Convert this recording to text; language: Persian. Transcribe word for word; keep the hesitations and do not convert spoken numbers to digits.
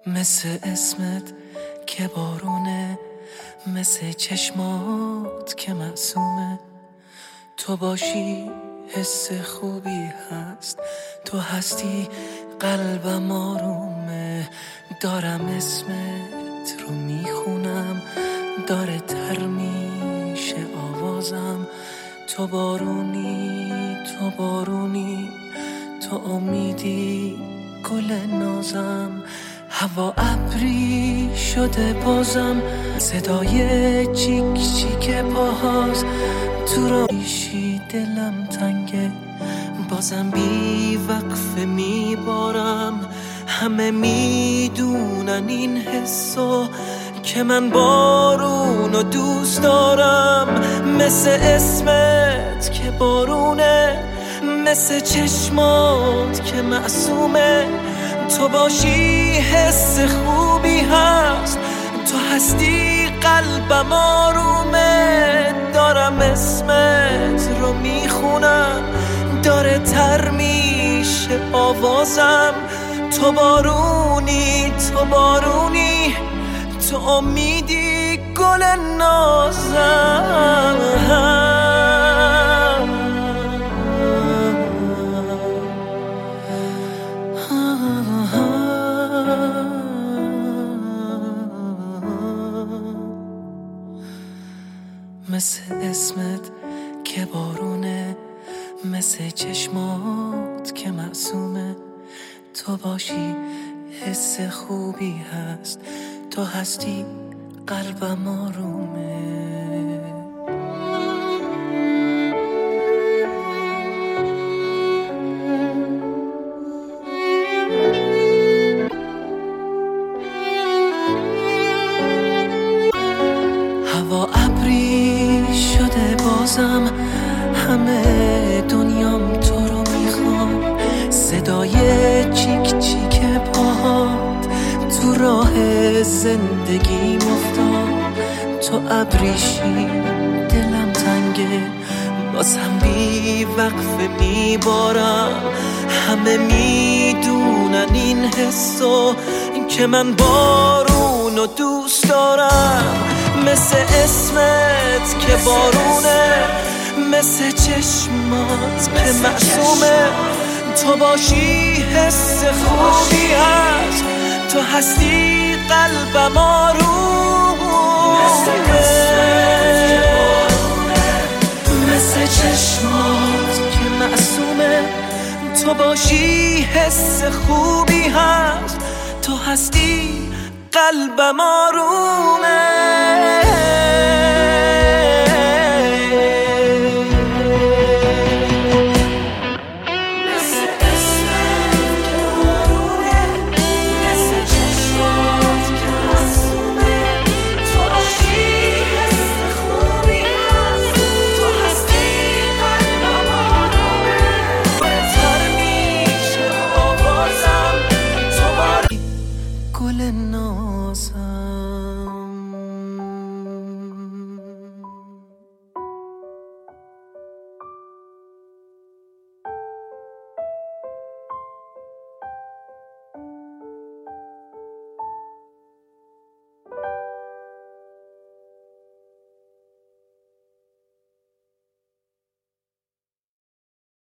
مثل اسمت که بارونه، مثل چشمات که معصومه. تو باشی حس خوبی هست، تو هستی قلبم آرومه. دارم اسمت رو میخونم، داره تر میشه آوازم. تو بارونی، تو بارونی، تو امیدی گل نازم. هوا ابری شده بازم، صدای چیک چیک پاهاست. تو رایشی دلم تنگه، بازم بی وقفه میبارم. همه میدونن این حسو که من بارونو دوست دارم. مثل اسمت که بارونه، مثل چشمات که معصومه. تو باشی حس خوبی هست، تو هستی قلبم آرومه. دارم اسمت رو میخونم، داره تر میشه آوازم. تو بارونی، تو بارونی، تو امیدی گل نازم. مثل اسمت که بارونه، مثل چشمات که معصومه. تو باشی حس خوبی هست، تو هستی قلبم آرومه. هوا ابری شده بازم، همه دنیام تو رو میخوام. صدای چیک چیک پاهات تو راه زندگی افتاد. تو ابریشی دلم تنگه، بازم بی وقفه میبارم. همه میدونن این حسو که من بارونو دوست دارم. مثل اسمت که بارونه، مثل چشمات که معصومه. تو باشی حس خوبی هست، تو هستی قلبم آرومه. مثل چشمات که معصومه. تو باشی حس خوبی هست، تو هستی قلبم آرومه. گل نازم